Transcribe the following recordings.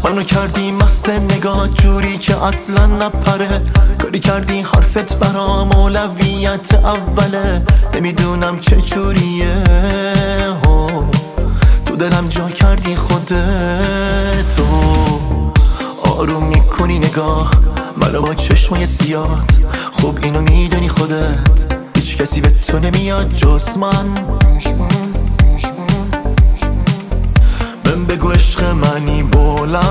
منو کردی مست نگاه جوری که اصلا نپره، کاری کردی حرفت برام اولویت اوله. نمیدونم چه جوریه تو دلم جا کردی خودتو. آروم میکنی نگاه منو با چشمای سیاد، خوب اینو میدونی خودت هیچ کسی به تو نمیاد جز من. من بگو عشق منی بلند،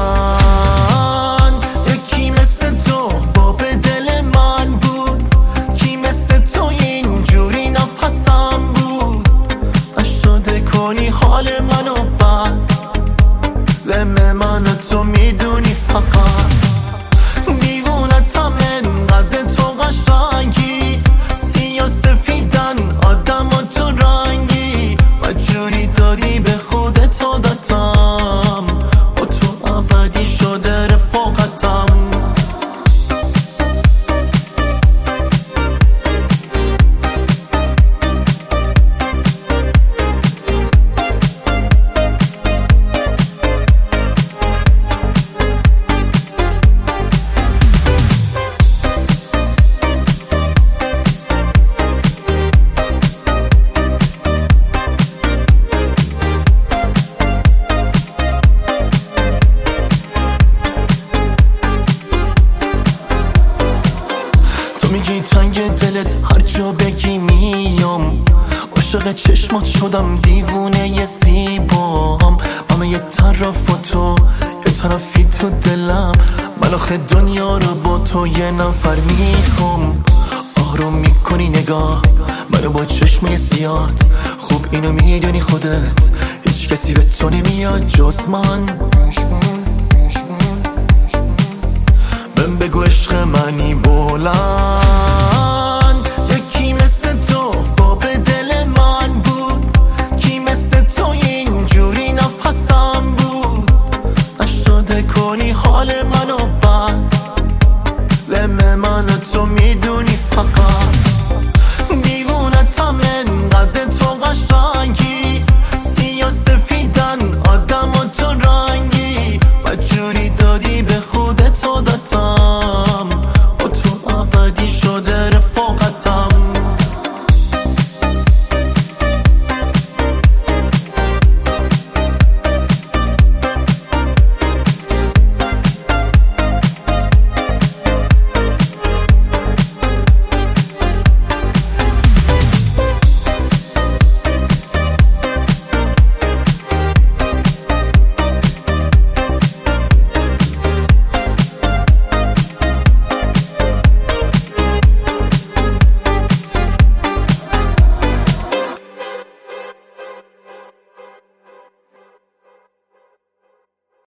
یکی مثل تو باب دل من بود، کی مثل تو اینجوری نفسم بود. نشده کنی حال منو بد، لم منو تو میدونی فقط. دیوونتم انقدر تو قشنگی، سیاه سفیدن آدم و تو رنگی، و جوری داری به خودت عادتم، با تو ابدی شده رفاقتم. میگی تنگ دلت هر جا بگی میام، عاشق چشمات شدم دیوونه ی زیبام. همه یه طرفاتو یه طرفی تو دلم، من آخه دنیا رو با تو یه نفر میخوام. آروم میکنی نگاه منو با چشمای سیاد، خوب اینو میدونی خودت هیچ کسی به تو نمیاد جز من. من بگو عشق منی بلند،